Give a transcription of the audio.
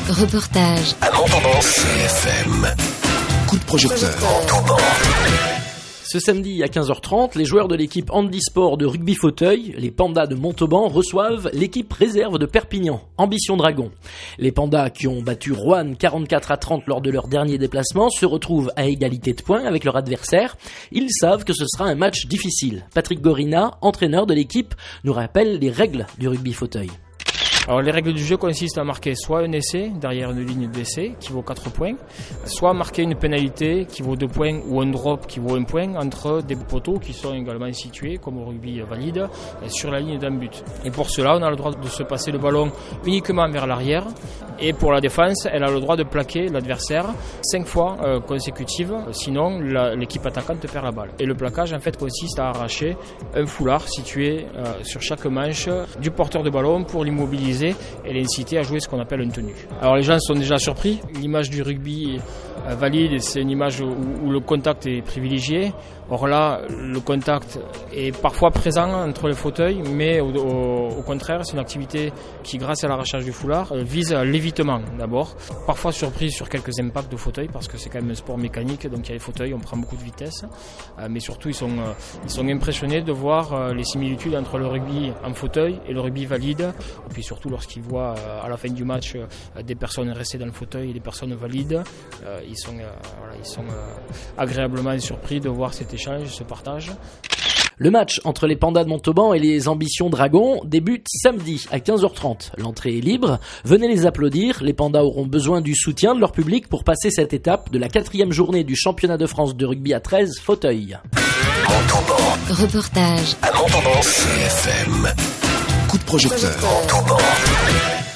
Reportage. À Montauban, CFM. Coup de projecteur. Montauban. Ce samedi à 15h30, les joueurs de l'équipe handisport de rugby fauteuil, les Pandas de Montauban, reçoivent l'équipe réserve de Perpignan, Ambition Dragon. Les Pandas, qui ont battu Roanne 44-30 lors de leur dernier déplacement, se retrouvent à égalité de points avec leur adversaire. Ils savent que ce sera un match difficile. Patrick Gorina, entraîneur de l'équipe, nous rappelle les règles du rugby fauteuil. Alors les règles du jeu consistent à marquer soit un essai derrière une ligne d'essai qui vaut 4 points, soit marquer une pénalité qui vaut 2 points ou un drop qui vaut 1 point entre des poteaux qui sont également situés, comme au rugby valide, sur la ligne d'un but. Et pour cela, on a le droit de se passer le ballon uniquement vers l'arrière. Et pour la défense, elle a le droit de plaquer l'adversaire 5 fois consécutives, sinon l'équipe attaquante perd la balle. Et le plaquage en fait consiste à arracher un foulard situé sur chaque manche du porteur de ballon pour l'immobiliser et l'inciter à jouer ce qu'on appelle une tenue. Alors les gens sont déjà surpris. L'image du rugby valide, c'est une image où le contact est privilégié. Or là, le contact est parfois présent entre les fauteuils, mais au contraire, c'est une activité qui, grâce à l'arrachage du foulard, vise à l'évitement d'abord. Parfois surprise sur quelques impacts de fauteuils, parce que c'est quand même un sport mécanique, donc il y a les fauteuils, on prend beaucoup de vitesse. Mais surtout, ils sont impressionnés de voir les similitudes entre le rugby en fauteuil et le rugby valide. Et puis surtout, lorsqu'ils voient à la fin du match des personnes restées dans le fauteuil et des personnes valides, ils sont agréablement surpris de voir cet échange, ce partage. Le match entre les Pandas de Montauban et les Ambitions Dragons débute samedi à 15h30. L'entrée est libre. Venez les applaudir. Les Pandas auront besoin du soutien de leur public pour passer cette étape de la 4e journée du championnat de France de rugby à 13 fauteuil. Montauban. Reportage. À Montauban, CFM. Coup de projecteur. Montauban.